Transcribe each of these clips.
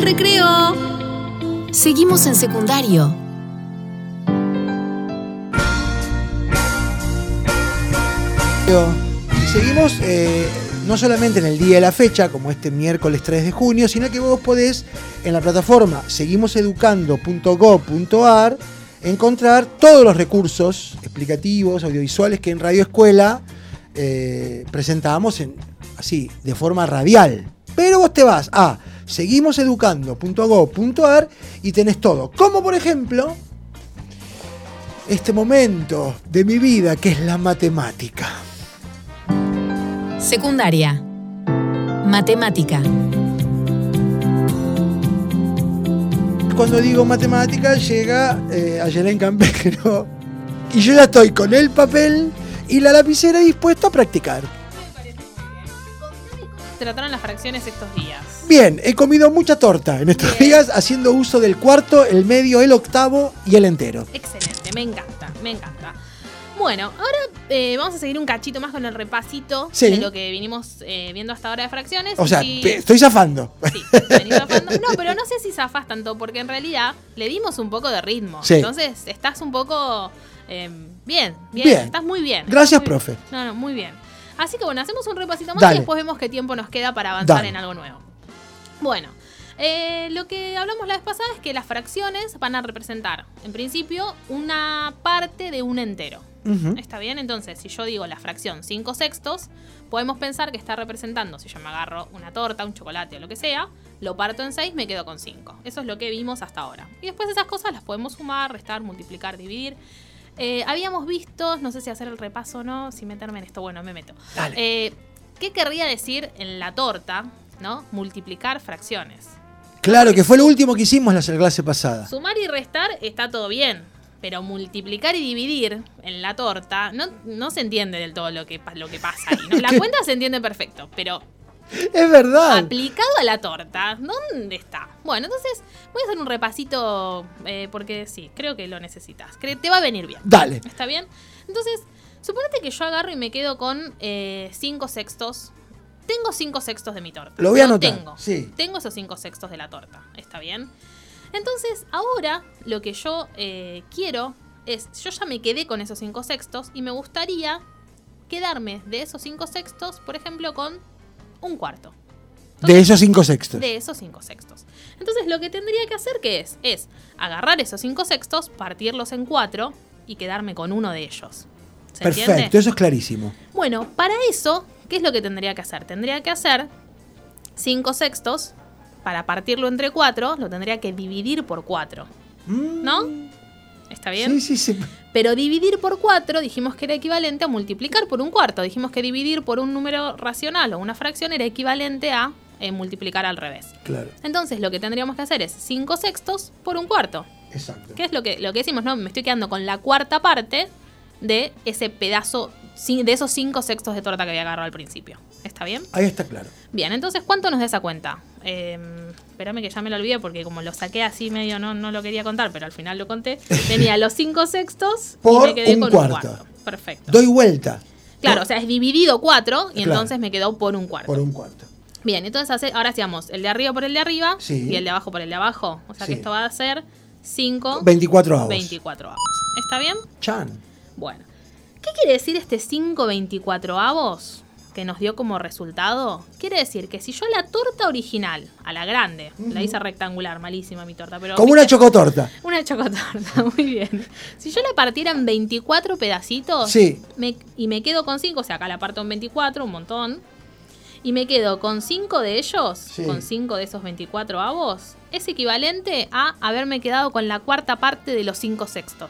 recreo. Seguimos en secundario. Y seguimos no solamente en el día de la fecha, como este miércoles 3 de junio, sino que vos podés en la plataforma seguimoseducando.gov.ar encontrar todos los recursos explicativos, audiovisuales que en Radio Escuela presentamos así, de forma radial. Pero vos te vas a seguimoseducando.gov.ar y tenés todo. Como por ejemplo, este momento de mi vida que es la matemática. Secundaria. Matemática. Cuando digo matemática llega Ayelén Campero y yo ya estoy con el papel y la lapicera dispuesto a practicar. Trataron las fracciones estos días. Bien, he comido mucha torta en estos días haciendo uso del cuarto, el medio, el octavo y el entero. Excelente, me encanta, me encanta. Bueno, ahora vamos a seguir un cachito más con el repasito de lo que vinimos viendo hasta ahora de fracciones. O sea, estoy zafando. Sí, venís zafando. No, pero no sé si zafás tanto, porque en realidad le dimos un poco de ritmo. Sí. Entonces estás un poco bien, estás muy bien. Gracias, muy profe. Bien. No, muy bien. Así que bueno, hacemos un repasito más Dale. y después vemos qué tiempo nos queda para avanzar Dale. en algo nuevo. Bueno, lo que hablamos la vez pasada es que las fracciones van a representar, en principio, una parte de un entero. Uh-huh. ¿Está bien? Entonces, si yo digo la fracción 5/6, podemos pensar que está representando, si yo me agarro una torta, un chocolate o lo que sea, lo parto en 6, me quedo con 5. Eso es lo que vimos hasta ahora. Y después esas cosas las podemos sumar, restar, multiplicar, dividir. Habíamos visto, no sé si hacer el repaso o no, si meterme en esto, bueno, me meto. Dale. ¿Qué querría decir en la torta, no? Multiplicar fracciones. Claro, que fue lo último que hicimos la clase pasada. Sumar y restar está todo bien, pero multiplicar y dividir en la torta no se entiende del todo lo que pasa ahí, ¿no? La cuenta se entiende perfecto, pero es verdad. aplicado a la torta, ¿dónde está? Bueno, entonces voy a hacer un repasito porque sí, creo que lo necesitas. Te va a venir bien. Dale. ¿Está bien? Entonces, suponete que yo agarro y me quedo con 5/6. Tengo 5/6 de mi torta. Lo voy a anotar. Tengo esos 5/6 de la torta. ¿Está bien? Entonces, ahora lo que yo quiero es, yo ya me quedé con esos 5/6 y me gustaría quedarme de esos 5/6, por ejemplo, con un cuarto. Entonces, de esos 5/6. De esos 5/6. Entonces, lo que tendría que hacer, ¿qué es? Es agarrar esos 5/6, partirlos en 4 y quedarme con uno de ellos. ¿Se Perfecto, entiende? eso es clarísimo. Bueno, para eso, ¿qué es lo que tendría que hacer? Tendría que hacer 5/6. Para partirlo entre 4, lo tendría que dividir por 4. ¿No? ¿Está bien? Sí. Pero dividir por 4 dijimos que era equivalente a multiplicar por un cuarto. Dijimos que dividir por un número racional o una fracción era equivalente a multiplicar al revés. Claro. Entonces lo que tendríamos que hacer es 5/6 por un cuarto. Exacto. ¿Qué es lo que decimos? No, me estoy quedando con la cuarta parte de ese pedazo, de esos 5/6 de torta que había agarrado al principio. ¿Está bien? Ahí está claro. Bien, entonces, ¿cuánto nos da esa cuenta? Espérame que ya me lo olvidé porque como lo saqué así medio no lo quería contar, pero al final lo conté. Tenía los 5/6 por y me quedé un con cuarto. un cuarto. Perfecto. Doy vuelta. Claro, o sea, es dividido 4 y Claro. entonces me quedó por un cuarto. Por un cuarto. Bien, entonces ahora hacíamos el de arriba por el de arriba y el de abajo por el de abajo. O sea que esto va a ser 5... 24 avos. 24 avos. ¿Está bien? Chan. Bueno. ¿Qué quiere decir este 5/24 avos que nos dio como resultado? Quiere decir que si yo la torta original, a la grande, la hice rectangular, malísima mi torta, pero... Como una chocotorta. Una chocotorta, muy bien. Si yo la partiera en 24 pedacitos y me quedo con 5, o sea, acá la parto en 24, un montón, y me quedo con 5 de ellos, con 5 de esos 24 avos, es equivalente a haberme quedado con la cuarta parte de los 5/6.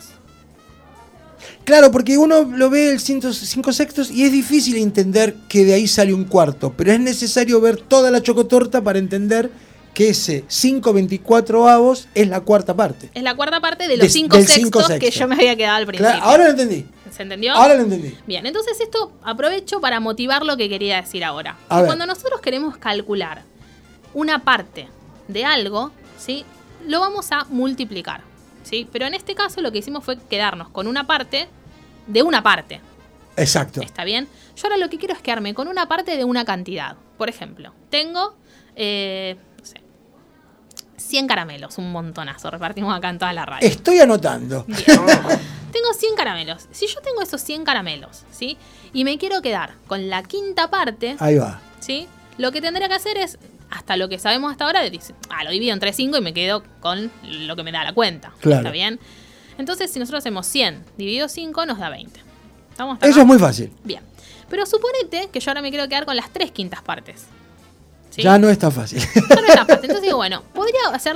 Claro, porque uno lo ve el 5/6 y es difícil entender que de ahí sale un cuarto, pero es necesario ver toda la chocotorta para entender que ese 5/24 avos es la cuarta parte. Es la cuarta parte de los 5/6 que yo me había quedado al principio. Claro, ahora lo entendí. ¿Se entendió? Ahora lo entendí. Bien, entonces esto aprovecho para motivar lo que quería decir ahora. Cuando nosotros queremos calcular una parte de algo, ¿sí? Lo vamos a multiplicar. ¿Sí? Pero en este caso lo que hicimos fue quedarnos con una parte de una parte. Exacto. ¿Está bien? Yo ahora lo que quiero es quedarme con una parte de una cantidad. Por ejemplo, tengo, no sé, 100 caramelos, un montonazo. Repartimos acá en todas las radios. Estoy anotando. Bien. Tengo 100 caramelos. Si yo tengo esos 100 caramelos, ¿sí? Y me quiero quedar con la quinta parte, Ahí va. ¿sí? Lo que tendría que hacer es, hasta lo que sabemos hasta ahora, lo divido entre 5 y me quedo con lo que me da la cuenta. Claro. ¿Está bien? Entonces, si nosotros hacemos 100 dividido 5, nos da 20. ¿Estamos hasta Eso acá? es muy fácil. Bien. Pero suponete que yo ahora me quiero quedar con las 3/5 partes. ¿Sí? Ya no es tan fácil. Ya no es tan fácil. Entonces digo, bueno, podría hacer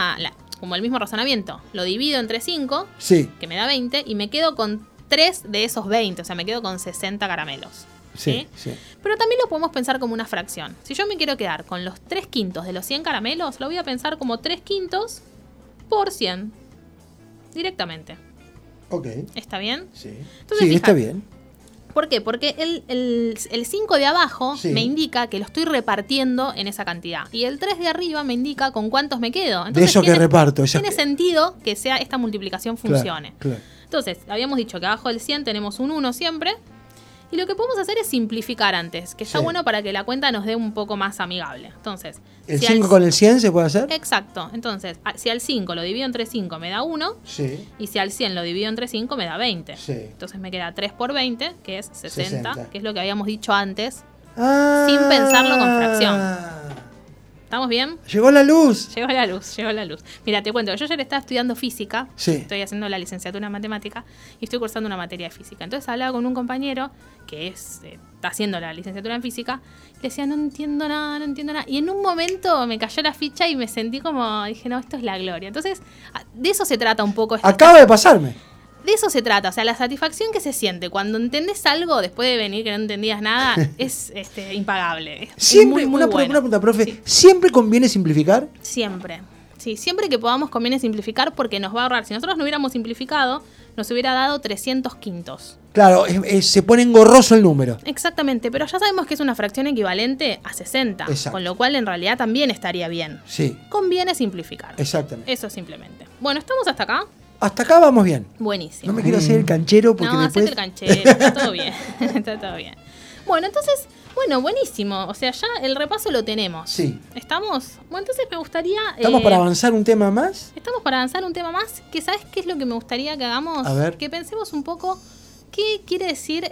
como el mismo razonamiento. Lo divido entre 5, Sí, que me da 20, y me quedo con 3 de esos 20. O sea, me quedo con 60 caramelos. sí, sí. Pero también lo podemos pensar como una fracción. Si yo me quiero quedar con los 3/5 de los 100 caramelos, lo voy a pensar como 3/5 por 100. Directamente. Ok. ¿Está bien? Sí, Entonces, sí, está fíjate. bien. ¿Por qué? Porque el 5 de abajo Sí. me indica que lo estoy repartiendo en esa cantidad. Y el 3 de arriba me indica con cuántos me quedo. De eso que reparto. Tiene sentido que sea esta multiplicación funcione. Claro. Entonces, habíamos dicho que abajo del 100 tenemos un 1 siempre. Y lo que podemos hacer es simplificar antes, que está Sí. bueno para que la cuenta nos dé un poco más amigable. Entonces, ¿El si 5 con el 100 se puede hacer? Exacto. Entonces, si al 5 lo divido entre 5 me da 1. Sí. Y si al 100 lo divido entre 5 me da 20. Sí. Entonces me queda 3 por 20, que es 60, 60. que es lo que habíamos dicho antes. Ah, Sin pensarlo con fracción. ¿Estamos bien? Llegó la luz. Llegó la luz, llegó la luz. Mira, te cuento, yo ayer estaba estudiando física, Sí. estoy haciendo la licenciatura en matemática y estoy cursando una materia de física. Entonces hablaba con un compañero que está haciendo la licenciatura en física y le decía, no entiendo nada, no entiendo nada. Y en un momento me cayó la ficha y me sentí como, dije, no, esto es la gloria. Entonces, de eso se trata un poco. Acaba de pasarme. De eso se trata, o sea, la satisfacción que se siente cuando entendés algo después de venir que no entendías nada es impagable. Es Siempre, muy una bueno. pregunta, profe. Sí. ¿Siempre conviene simplificar? Siempre. Sí, siempre que podamos conviene simplificar porque nos va a ahorrar. Si nosotros no hubiéramos simplificado, nos hubiera dado 300 quintos. Claro, se pone engorroso el número. Exactamente, pero ya sabemos que es una fracción equivalente a 60, Exacto. con lo cual en realidad también estaría bien. Sí, Conviene simplificar. exactamente. Eso simplemente. Bueno, ¿estamos hasta acá? Hasta acá vamos bien. Buenísimo. No me quiero hacer el canchero porque No, después... hacete el canchero, está todo bien. Está todo bien. Bueno, entonces, buenísimo. O sea, ya el repaso lo tenemos. Sí. ¿Estamos? Bueno, entonces me gustaría... ¿Estamos para avanzar un tema más? Estamos para avanzar un tema más, que ¿sabes qué es lo que me gustaría que hagamos? A ver. Que pensemos un poco qué quiere decir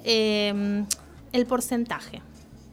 el porcentaje.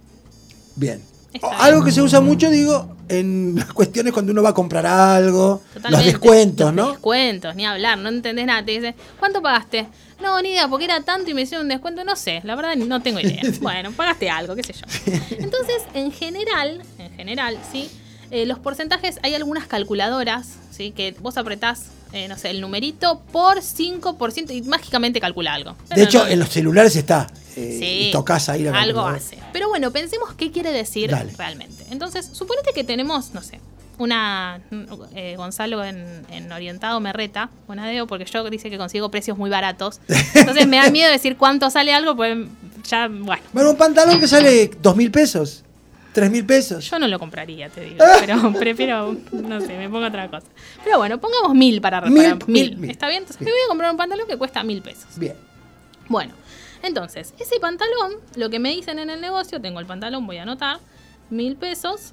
Bien. Está bien. Algo que se usa mucho, digo, en las cuestiones cuando uno va a comprar algo, Totalmente. los descuentos, Los ¿no? descuentos, ni hablar, no entendés nada. Te dicen, ¿cuánto pagaste? No, ni idea, porque era tanto y me hicieron un descuento, no sé, la verdad no tengo idea. Bueno, pagaste algo, qué sé yo. Entonces, en general, ¿sí? Los porcentajes, hay algunas calculadoras, ¿sí? Que vos apretás, no sé, el numerito por 5% y mágicamente calcula algo. De Pero hecho, no- en los celulares está. Sí, Y tocas ahí la algo calculadora. hace. Pero bueno, pensemos qué quiere decir Dale. realmente. Entonces, suponete que tenemos, no sé, una Gonzalo en Orientado Merreta, Bonadeo, porque yo dice que consigo precios muy baratos. Entonces me da miedo decir cuánto sale algo, pues ya, bueno. Bueno, un pantalón que sale 2.000 pesos, 3.000 pesos. Yo no lo compraría, te digo, pero prefiero, no sé, me pongo otra cosa. Pero bueno, pongamos 1.000 para reparar. 1.000. ¿Está bien? Entonces Bien. me voy a comprar un pantalón que cuesta 1.000 pesos. Bien. Bueno, entonces, ese pantalón, lo que me dicen en el negocio, tengo el pantalón, voy a anotar, 1.000 pesos.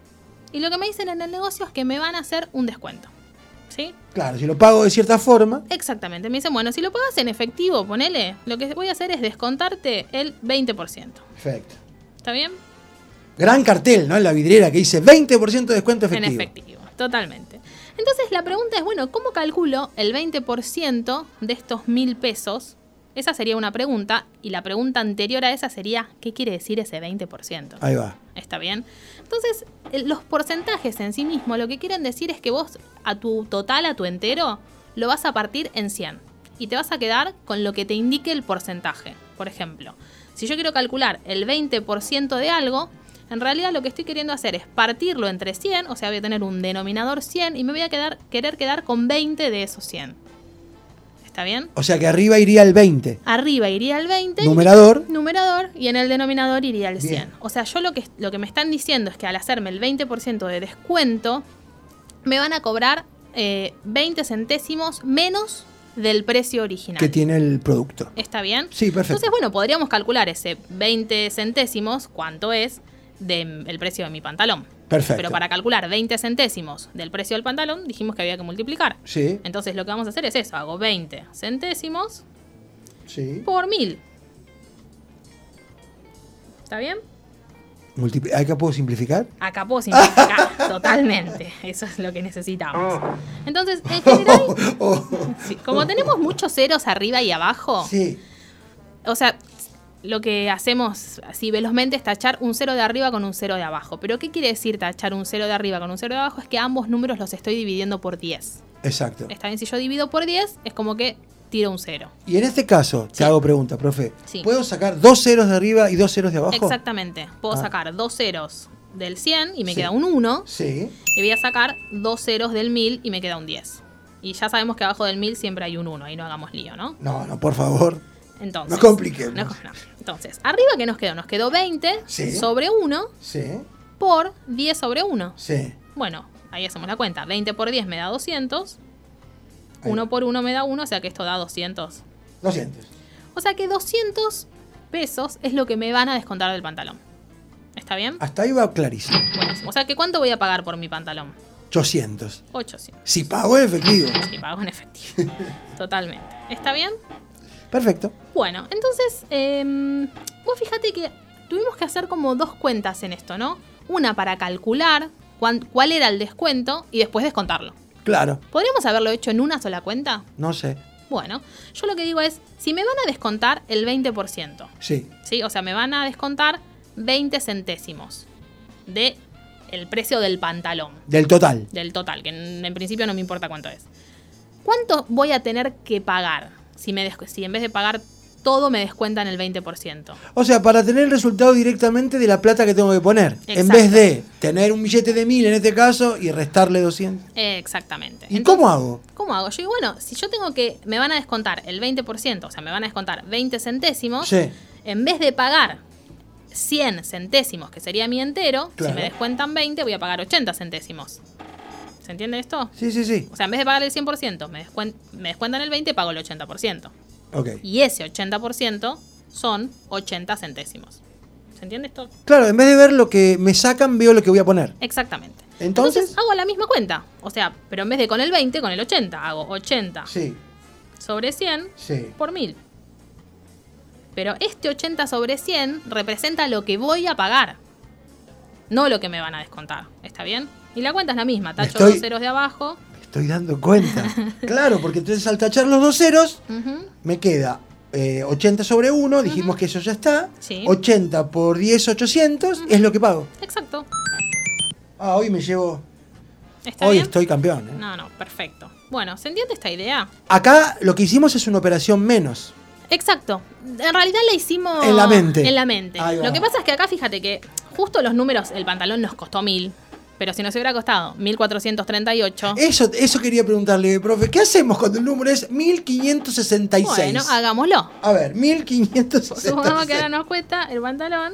Y lo que me dicen en el negocio es que me van a hacer un descuento. ¿Sí? Claro, si lo pago de cierta forma. Exactamente. Me dicen, bueno, si lo pagas en efectivo, ponele, lo que voy a hacer es descontarte el 20%. Perfecto. ¿Está bien? Gran cartel, ¿no? En la vidriera que dice 20% de descuento efectivo. En efectivo, totalmente. Entonces la pregunta es, bueno, ¿cómo calculo el 20% de estos 1.000 pesos? Esa sería una pregunta, y la pregunta anterior a esa sería, ¿qué quiere decir ese 20%? Ahí va. ¿Está bien? Entonces, los porcentajes en sí mismos lo que quieren decir es que vos a tu total, a tu entero, lo vas a partir en 100. Y te vas a quedar con lo que te indique el porcentaje. Por ejemplo, si yo quiero calcular el 20% de algo, en realidad lo que estoy queriendo hacer es partirlo entre 100, o sea, voy a tener un denominador 100 y me voy a querer quedar con 20 de esos 100. ¿Está bien? O sea que arriba iría el 20. Arriba iría el 20. Numerador. Y en el denominador iría el 100. Bien. O sea, yo lo que me están diciendo es que al hacerme el 20% de descuento, me van a cobrar 20 centésimos menos del precio original. Que tiene el producto. ¿Está bien? Sí, perfecto. Entonces, bueno, podríamos calcular ese 20 centésimos, cuánto es, del precio de mi pantalón. Perfecto. Pero para calcular 20 centésimos del precio del pantalón, dijimos que había que multiplicar. Sí. Entonces lo que vamos a hacer es eso. Hago 20 centésimos Sí. por 1000. ¿Está bien? ¿Acá puedo simplificar? Acá puedo simplificar totalmente. Eso es lo que necesitamos. Entonces, en general, sí, como tenemos muchos ceros arriba y abajo, Sí. o sea, lo que hacemos así velozmente es tachar un 0 de arriba con un 0 de abajo. ¿Pero qué quiere decir tachar un 0 de arriba con un 0 de abajo? Es que ambos números los estoy dividiendo por 10. Exacto. Está bien, si yo divido por 10, es como que tiro un 0. Y en este caso, te Sí. hago pregunta, profe. Sí. ¿Puedo sacar 2 ceros de arriba y 2 ceros de abajo? Exactamente. Puedo Ah. sacar 2 ceros del 100 y me Sí. queda un 1. Sí. Y voy a sacar 2 ceros del 1000 y me queda un 10. Y ya sabemos que abajo del 1000 siempre hay un 1. Ahí no hagamos lío, ¿no? No, por favor. Entonces, No compliquemos. no. Entonces, arriba, ¿qué nos quedó? Nos quedó 20 Sí. sobre 1 Sí. por 10 sobre 1. Sí. Bueno, ahí hacemos la cuenta. 20 por 10 me da 200. Ahí. 1 por 1 me da 1, o sea que esto da 200. 200. O sea que 200 pesos es lo que me van a descontar del pantalón. ¿Está bien? Hasta ahí va clarísimo. Buenísimo. O sea que ¿cuánto voy a pagar por mi pantalón? 800. 800. Si pago en efectivo. Si pago en efectivo. Totalmente. ¿Está bien? Perfecto. Bueno, entonces, vos fíjate que tuvimos que hacer como dos cuentas en esto, ¿no? Una para calcular cuál era el descuento y después descontarlo. Claro. ¿Podríamos haberlo hecho en una sola cuenta? No sé. Bueno, yo lo que digo es, si me van a descontar el 20%, Sí. ¿sí? O sea, me van a descontar 20 centésimos de el precio del pantalón, Del total. del total, que en principio no me importa cuánto es. ¿Cuánto voy a tener que pagar si en vez de pagar todo me descuentan el 20%? O sea, para tener el resultado directamente de la plata que tengo que poner. En Exacto. vez de tener un billete de 1000 en este caso y restarle 200. Exactamente. ¿Y Entonces, cómo hago? ¿Cómo hago? Yo digo, bueno, si yo tengo me van a descontar el 20%, o sea, me van a descontar 20 centésimos, Sí. en vez de pagar 100 centésimos, que sería mi entero, Claro. si me descuentan 20, voy a pagar 80 centésimos. ¿Se entiende esto? Sí, sí, sí. O sea, en vez de pagar el 100%, me descuentan el 20, pago el 80%. Ok. Y ese 80% son 80 centésimos. ¿Se entiende esto? Claro, en vez de ver lo que me sacan, veo lo que voy a poner. Exactamente. Entonces, hago la misma cuenta. O sea, pero en vez de con el 20, con el 80. Hago 80 sí, sobre 100 sí. por 1000. Pero este 80 sobre 100 representa lo que voy a pagar, no lo que me van a descontar. ¿Está bien? Y la cuenta es la misma. Tacho Estoy- 2 ceros de abajo. Me estoy dando cuenta. Claro, porque entonces al tachar los 2 ceros, Ujú. me queda 80 sobre 1, dijimos que eso ya está. Sí. 80 por 10, 800, es lo que pago. Exacto. Ah, hoy me llevo... ¿Está Hoy bien? estoy campeón. ¿eh? No, perfecto. Bueno, ¿se entiende esta idea? Acá lo que hicimos es una operación menos. Exacto. En realidad la hicimos En la mente. En la mente. Ahí va. Lo que pasa es que acá, fíjate que justo los números, el pantalón nos costó 1000, pero si nos hubiera costado 1438, Eso quería preguntarle, profe. ¿Qué hacemos cuando el número es 1566? bueno, hagámoslo. A ver, 1566. Supongamos que ahora nos cuesta el pantalón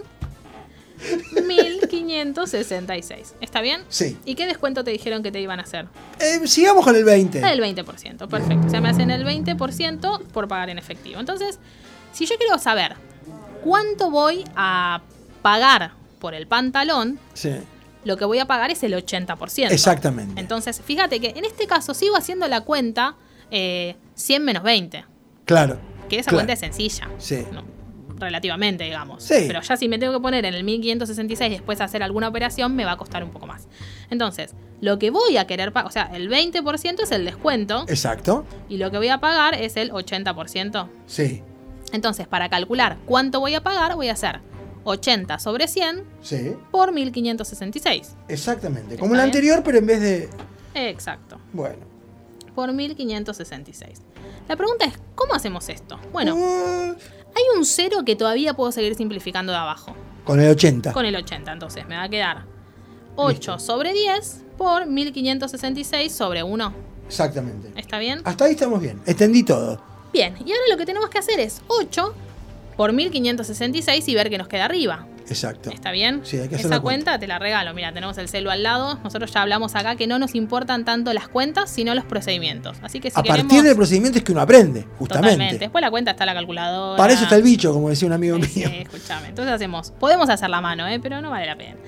1566. ¿Está bien? Sí. ¿Y qué descuento te dijeron que te iban a hacer? Sigamos con el 20. El 20%, perfecto. O sea, me hacen el 20% por pagar en efectivo. Entonces, si yo quiero saber cuánto voy a pagar por el pantalón, Sí. lo que voy a pagar es el 80%. Exactamente. Entonces, fíjate que en este caso sigo haciendo la cuenta 100 menos 20. Claro. Que esa claro. cuenta es sencilla. Sí. No, relativamente, digamos. Sí. Pero ya si me tengo que poner en el 1566 y después hacer alguna operación, me va a costar un poco más. Entonces, lo que voy a querer pagar, o sea, el 20% es el descuento Exacto. y lo que voy a pagar es el 80%. Sí. Entonces, para calcular cuánto voy a pagar, voy a hacer 80 sobre 100 Sí. por 1566. Exactamente. Como ¿Está el bien? anterior, pero en vez de... Exacto. Bueno. Por 1566. La pregunta es, ¿cómo hacemos esto? Bueno, Uh, hay un 0 que todavía puedo seguir simplificando de abajo. con el 80. Con el 80, entonces me va a quedar 8 Listo. sobre 10 por 1566 sobre 1. Exactamente. ¿Está bien? Hasta ahí estamos bien. Entendí todo. Bien, y ahora lo que tenemos que hacer es 8 por 1566 y ver qué nos queda arriba. Exacto. ¿Está bien? Sí, hay que hacer Esa la cuenta te la regalo. Mira, tenemos el celu al lado. Nosotros ya hablamos acá que no nos importan tanto las cuentas, sino los procedimientos. Así que si A queremos... partir del procedimiento es que uno aprende, justamente. Totalmente. Después la cuenta está en la calculadora. Para eso está el bicho, como decía un amigo mío. Sí, escúchame. Entonces podemos hacer la mano, pero no vale la pena.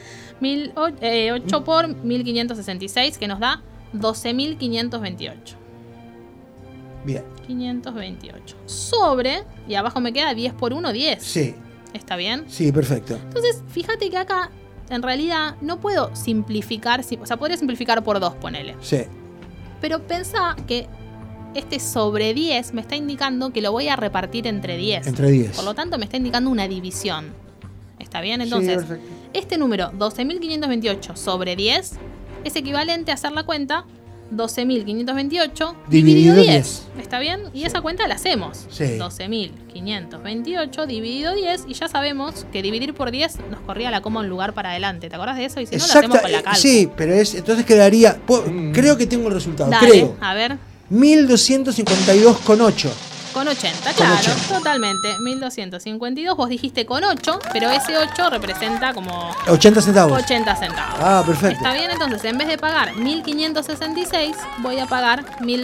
8 por 1566, que nos da 12.528. Bien. 528. Sobre, y abajo me queda 10 por 1, 10. Sí. ¿Está bien? Sí, perfecto. Entonces, fíjate que acá, en realidad, no puedo simplificar. O sea, podría simplificar por 2, ponele. Sí. Pero pensá que este sobre 10 me está indicando que lo voy a repartir entre 10. Entre 10. Por lo tanto, me está indicando una división. ¿Está bien? Entonces, sí, este número, 12.528 sobre 10, es equivalente a hacer la cuenta 12.528 dividido 10. ¿Está bien? Y esa cuenta la hacemos. Sí. 12.528 dividido 10. Y ya sabemos que dividir por 10 nos corría la coma un lugar para adelante. ¿Te acordás de eso? Y si no, lo hacemos con la calma. Sí, pero entonces quedaría... Creo que tengo el resultado. Dale, Creo. a ver. 1252,8. Con 80, Con claro, 80. Totalmente. 1252, vos dijiste con 8, pero ese 8 representa como 80 centavos. 80 centavos. Ah, perfecto. Está bien, entonces en vez de pagar 1566, voy a pagar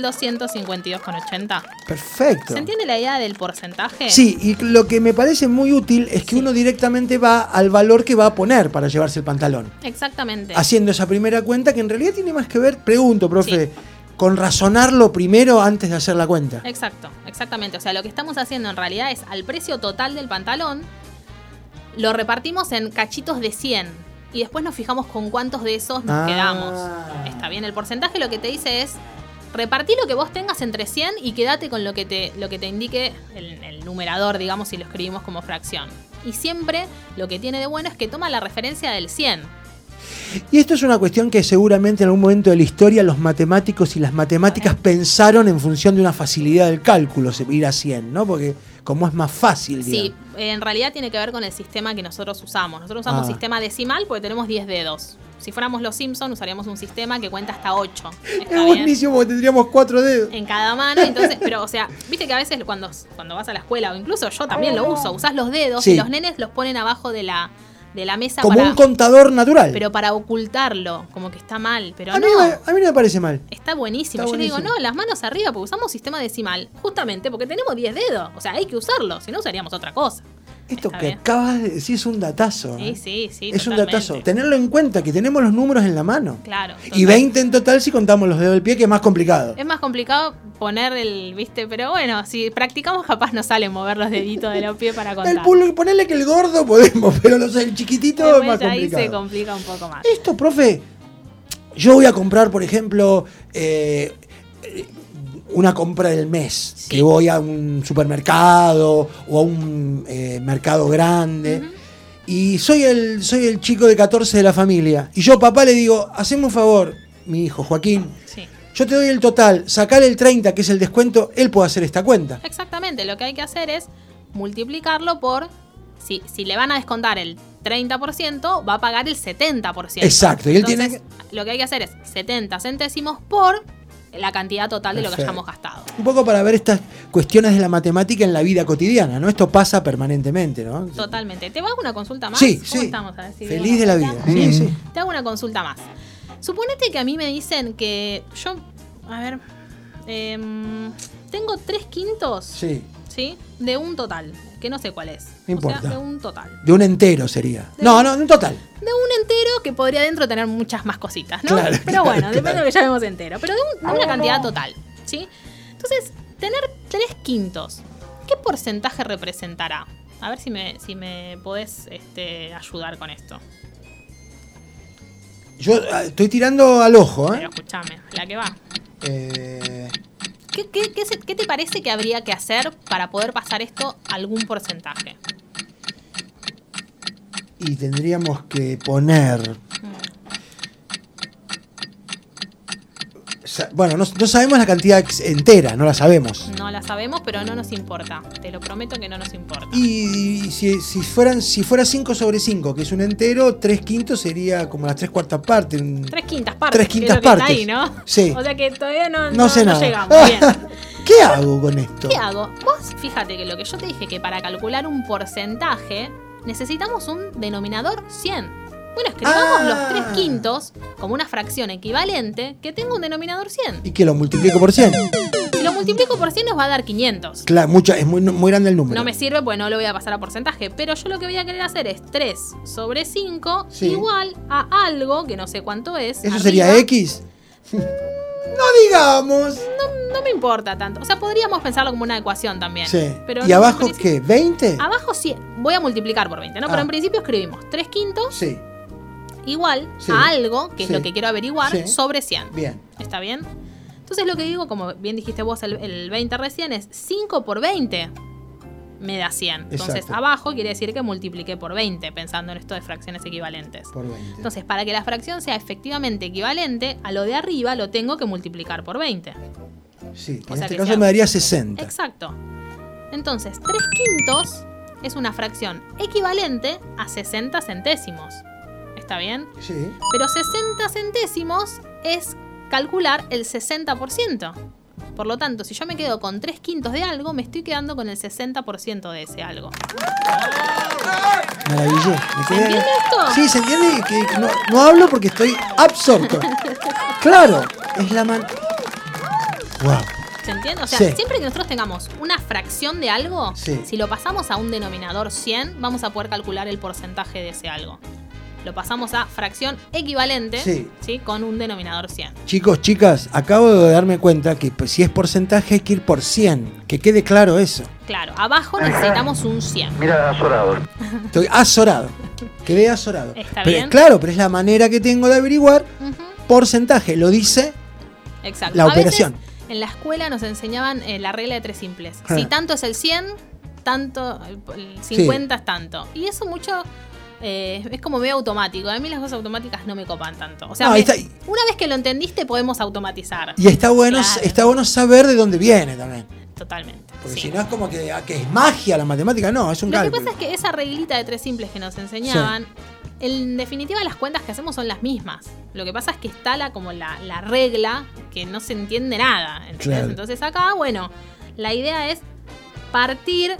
1252,80. Perfecto. ¿Se entiende la idea del porcentaje? Sí, y lo que me parece muy útil es que uno directamente va al valor que va a poner para llevarse el pantalón. Exactamente. Haciendo esa primera cuenta que en realidad tiene más que ver, pregunto, profe, con razonarlo primero antes de hacer la cuenta. Exacto, exactamente. O sea, lo que estamos haciendo en realidad es al precio total del pantalón, lo repartimos en cachitos de 100 y después nos fijamos con cuántos de esos nos quedamos. Está bien, el porcentaje lo que te dice es repartí lo que vos tengas entre 100 y quédate con lo que te indique el numerador, digamos, si lo escribimos como fracción. Y siempre lo que tiene de bueno es que toma la referencia del 100. Y esto es una cuestión que seguramente en algún momento de la historia los matemáticos y las matemáticas pensaron en función de una facilidad del cálculo, ir a 100, ¿no? Porque como es más fácil, digamos. Sí, en realidad tiene que ver con el sistema que nosotros usamos. Nosotros usamos sistema decimal porque tenemos 10 dedos. Si fuéramos los Simpsons usaríamos un sistema que cuenta hasta 8. Es buenísimo porque tendríamos 4 dedos. En cada mano, entonces, pero o sea, viste que a veces cuando vas a la escuela, o incluso yo también lo uso, usás los dedos y los nenes los ponen abajo de la mesa como un contador natural. Pero para ocultarlo, como que está mal, pero a mí no me parece mal. Está buenísimo. Yo le digo, no, las manos arriba, porque usamos sistema decimal, justamente porque tenemos 10 dedos. O sea, hay que usarlo, si no usaríamos otra cosa. Esto que acabas de decir es un datazo. Sí. Es un datazo. Tenerlo en cuenta, que tenemos los números en la mano. Claro. Y 20 en total si contamos los dedos del pie, que es más complicado. Es más complicado poner ¿viste? Pero bueno, si practicamos capaz nos sale mover los deditos de los pies para contar. Ponerle que el gordo podemos, pero el chiquitito es más complicado. Ahí se complica un poco más. Esto, profe, yo voy a comprar, por ejemplo, una compra del mes, que voy a un supermercado o a un mercado grande, y soy el chico de 14 de la familia, y yo, papá, le digo, haceme un favor, mi hijo Joaquín, yo te doy el total, sacale el 30, que es el descuento, él puede hacer esta cuenta. Exactamente, lo que hay que hacer es multiplicarlo por, si le van a descontar el 30%, va a pagar el 70%. Exacto, y él entonces, lo que hay que hacer es 70 centésimos por la cantidad total de lo que hayamos gastado. Un poco para ver estas cuestiones de la matemática en la vida cotidiana, ¿no? Esto pasa permanentemente, ¿no? Totalmente. ¿Te hago una consulta más? Sí, ¿Cómo sí. estamos? A ver si feliz de la vida. Sí. Te hago una consulta más. Suponete que a mí me dicen que yo, tengo 3/5 ¿sí? De un total, que no sé cuál es. No importa. O sea, de un total. De un entero sería. De un total. De un entero que podría dentro tener muchas más cositas, ¿no? Claro, pero bueno, claro. depende de lo que llamemos entero. Pero de una cantidad total, ¿sí? Entonces, tener 3/5, ¿qué porcentaje representará? A ver si me podés ayudar con esto. Yo estoy tirando al ojo, Pero escúchame, la que va. ¿Qué te parece que habría que hacer para poder pasar esto a algún porcentaje? Y tendríamos que poner... Bueno, no sabemos la cantidad entera, no la sabemos. No la sabemos, pero no nos importa. Te lo prometo que no nos importa. Y si fuera 5 sobre 5, que es un entero, 3/5 sería como las 3/4 partes. 3/5 partes. 3/5 partes. Ahí, ¿no? Sí. O sea que todavía no sé nada. llegamos. Bien. ¿Qué hago con esto? ¿Qué hago? Vos fíjate que lo que yo te dije, que para calcular un porcentaje necesitamos un denominador 100. Bueno, escribamos los 3 quintos como una fracción equivalente que tenga un denominador 100. Y que lo multiplico por 100. Si lo multiplico por 100 nos va a dar 500. Claro, es muy grande el número. No me sirve porque no lo voy a pasar a porcentaje, pero yo lo que voy a querer hacer es 3 sobre 5 Sí. igual a algo que no sé cuánto es. ¿Eso arriba. sería X? No digamos. No me importa tanto. O sea, podríamos pensarlo como una ecuación también. Sí. Pero ¿Y no, abajo en principio- qué? ¿20? Abajo 100. Voy a multiplicar por 20, ¿no? Pero Ah. en principio escribimos 3 quintos Sí, igual Sí. a algo, que Sí. es lo que quiero averiguar, Sí. sobre 100. bien. ¿Está bien? Entonces lo que digo, como bien dijiste vos el 20 recién, es 5 por 20 me da 100. Entonces Exacto. abajo quiere decir que multipliqué por 20, pensando en esto de fracciones equivalentes. Por 20. Entonces, para que la fracción sea efectivamente equivalente, a lo de arriba lo tengo que multiplicar por 20. Sí, que o en sea este que caso sea- me daría 60. Exacto. Entonces, 3 quintos es una fracción equivalente a 60 centésimos. ¿Está bien? Sí. Pero 60 centésimos es calcular el 60%. Por lo tanto, si yo me quedo con 3 quintos de algo, me estoy quedando con el 60% de ese algo. Maravillé. ¿Se entiende esto? Sí, se entiende que no hablo porque estoy absorto. Claro, es la man. Wow. ¿Se entiende? O sea, Sí. siempre que nosotros tengamos una fracción de algo, Sí. si lo pasamos a un denominador 100, vamos a poder calcular el porcentaje de ese algo. Lo pasamos a fracción equivalente, Sí. con un denominador 100. Chicos, chicas, acabo de darme cuenta que pues, si es porcentaje hay que ir por 100. Que quede claro eso. Claro, abajo necesitamos un 100. Mira, azorado. Estoy azorado. Quedé azorado. Está Pero, bien. claro, pero es la manera que tengo de averiguar Ujú, porcentaje. Lo dice exacto. la A veces, operación. en la escuela nos enseñaban la regla de 3 simples. Ah. Si tanto es el 100, tanto, el 50 es tanto. Y eso mucho es como medio automático. A mí las cosas automáticas no me copan tanto. O sea, No, ahí está. una vez que lo entendiste podemos automatizar. Y está bueno, Claro. está bueno saber de dónde viene también. Totalmente. Porque sí. si no es como que es magia la matemática, no, es un Lo que cálculo. pasa es que esa reglita de 3 simples que nos enseñaban, en definitiva las cuentas que hacemos son las mismas. Lo que pasa es que está como la regla que no se entiende nada. ¿Entendés? Claro. Entonces acá, bueno, la idea es partir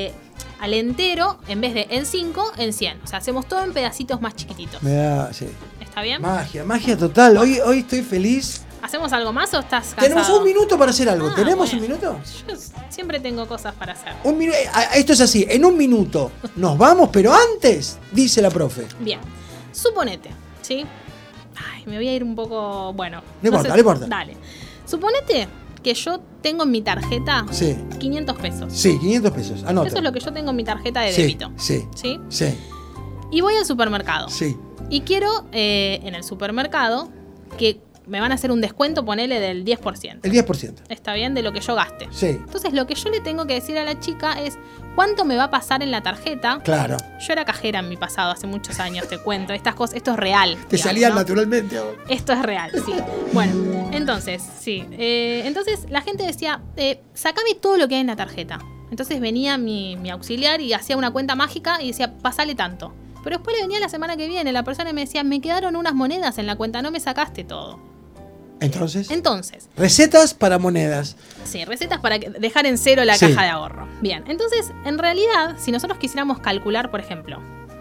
al entero en vez de en 5, en 100. O sea, hacemos todo en pedacitos más chiquititos. Me da, sí. ¿Está bien? Magia total. Hoy estoy feliz. ¿Hacemos algo más o estás cansado? Tenemos un minuto para hacer algo. Ah, ¿Tenemos bueno. un minuto? Yo siempre tengo cosas para hacer. Esto es así, en un minuto nos vamos, pero antes, dice la profe. Bien, suponete, ¿sí? Ay, me voy a ir un poco... Bueno. No importa, sé- no importa. Dale. Suponete que yo tengo en mi tarjeta Sí. 500 pesos. Sí, 500 pesos. Anota. Eso es lo que yo tengo en mi tarjeta de Sí, débito. sí, ¿Sí? sí, Y voy al supermercado. sí. Y quiero en el supermercado que me van a hacer un descuento, ponele del 10%. El 10%. Está bien, de lo que yo gaste. Sí, Entonces lo que yo le tengo que decir a la chica es cuánto me va a pasar en la tarjeta. claro. Yo era cajera en mi pasado, hace muchos años, te cuento. Estas cosas, esto es real. Te digamos, salía ¿no? naturalmente ahora. Esto es real, sí. Bueno, entonces, sí. Entonces la gente decía, sacame todo lo que hay en la tarjeta. Entonces venía mi auxiliar y hacía una cuenta mágica y decía, pasale tanto. Pero después le venía la semana que viene la persona y me decía, me quedaron unas monedas en la cuenta, no me sacaste todo. Entonces, recetas para monedas. Sí, recetas para dejar en cero la Sí. caja de ahorro. Bien, entonces, en realidad, si nosotros quisiéramos calcular, por ejemplo,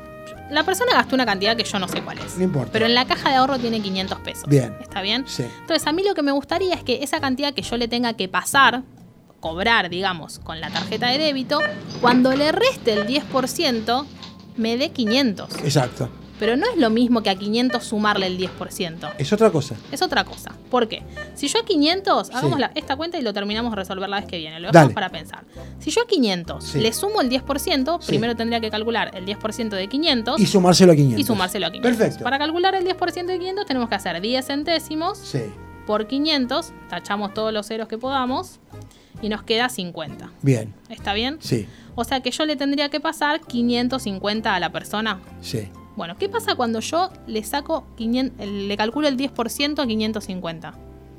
la persona gastó una cantidad que yo no sé cuál es. No importa. Pero en la caja de ahorro tiene 500 pesos. Bien. ¿Está bien? Sí. Entonces, a mí lo que me gustaría es que esa cantidad que yo le tenga que pasar, cobrar, digamos, con la tarjeta de débito, cuando le reste el 10%, me dé 500. Exacto. Pero no es lo mismo que a 500 sumarle el 10%. Es otra cosa. Es otra cosa. ¿Por qué? Si yo a 500, Sí. hagamos esta cuenta y lo terminamos de resolver la vez que viene. Lo dejamos Dale. para pensar. Si yo a 500 Sí. le sumo el 10%, Sí. primero tendría que calcular el 10% de 500 Y sumárselo a 500. y sumárselo a 500. Perfecto. Para calcular el 10% de 500 tenemos que hacer 10 centésimos Sí. por 500, tachamos todos los ceros que podamos y nos queda 50. Bien. ¿Está bien? Sí. O sea que yo le tendría que pasar 550 a la persona. Sí. Bueno, ¿qué pasa cuando yo le saco 500, le calculo el 10% a 550?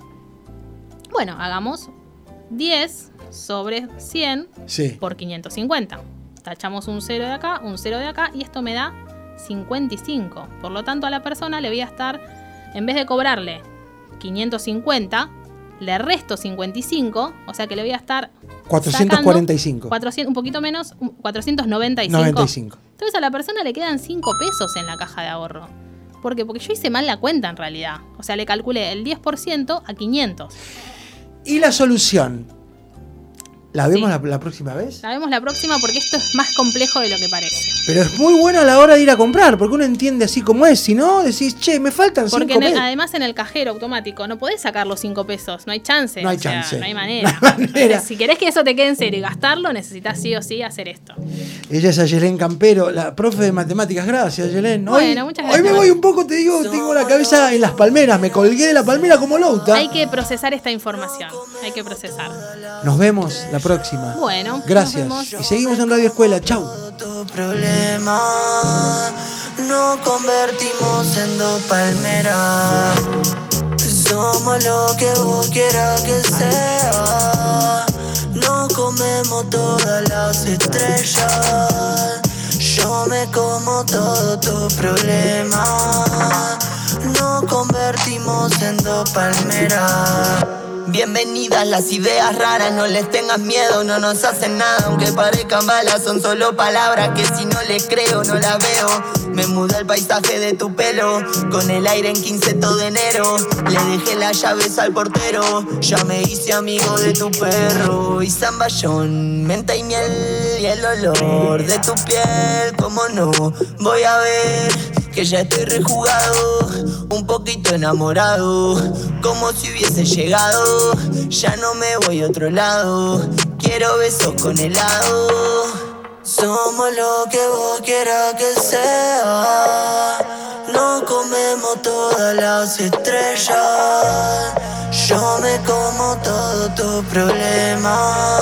Bueno, hagamos 10 sobre 100 Sí. por 550. Tachamos un 0 de acá, un 0 de acá y esto me da 55. Por lo tanto, a la persona le voy a estar, en vez de cobrarle 550, le resto 55, o sea que le voy a estar 445. 400, un poquito menos, 495. 95. Entonces a la persona le quedan 5 pesos en la caja de ahorro. ¿Por qué? Porque yo hice mal la cuenta en realidad. O sea, le calculé el 10% a 500. ¿Y la solución? ¿La vemos la próxima vez? La vemos la próxima porque esto es más complejo de lo que parece. Pero es muy bueno a la hora de ir a comprar, porque uno entiende así como es. Si no, decís, che, me faltan 5 pesos. Porque además en el cajero automático no podés sacar los 5 pesos. No hay chance. No hay chance. No hay manera. No hay manera. Entonces, si querés que eso te quede en serio y gastarlo, necesitas sí o sí hacer esto. Ella es Ayelén Campero, la profe de matemáticas. Gracias, Ayelén. Bueno, muchas gracias. Hoy me voy un poco, te digo, tengo la cabeza en las palmeras. Me colgué de la palmera como Louta. Hay que procesar esta información. Hay que procesar. Nos vemos la próxima. Bueno, gracias. Y seguimos en Radio Escuela. Chau. Tu problema no convertimos en dos palmeras. Somos lo que vos quieras que sea. No comemos todas las estrellas. Yo me como todo tu problema. No convertimos en dos palmeras. Bienvenidas las ideas raras, no les tengas miedo, no nos hacen nada. Aunque parezcan balas, son solo palabras que si no les creo, no las veo. Me mudé el paisaje de tu pelo, con el aire en 15 todo enero. Le dejé las llaves al portero, ya me hice amigo de tu perro. Y zamballón, menta y miel y el olor de tu piel. ¿Cómo no? Voy a ver que ya estoy rejugado, un poquito enamorado, como si hubiese llegado. Ya no me voy a otro lado, quiero besos con helado. Somos lo que vos quieras que sea. No comemos todas las estrellas. Yo me como todo tu problema.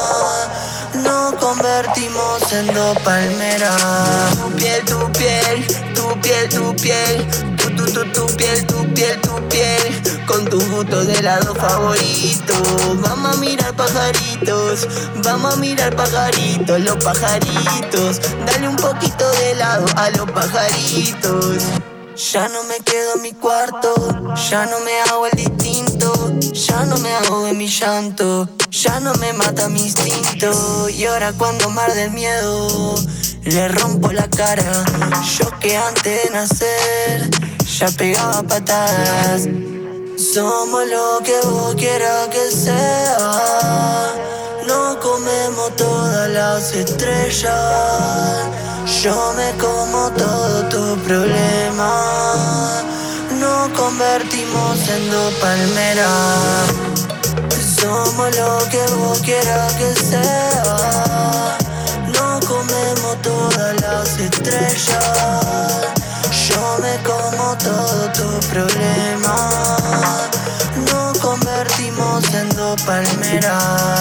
No convertimos en dos palmeras. Tu piel, tu piel, tu piel, tu piel. Tu piel, tu piel, tu piel. Con tu gusto de helado favorito. Vamos a mirar pajaritos. Vamos a mirar pajaritos, los pajaritos. Dale un poquito de helado a los pajaritos. Ya no me quedo en mi cuarto, ya no me hago el distinto, ya no me hago en mi llanto, ya no me mata mi instinto. Y ahora cuando me arde el miedo, le rompo la cara. Yo que antes de nacer ya pegaba patadas. Somos lo que vos quieras que sea. No comemos todas las estrellas. Yo me como todo tu problema. No convertimos en dos palmeras. Somos lo que vos quieras que sea. No comemos todas las estrellas. Yo me como todo tu problema. No convertimos en dos palmeras.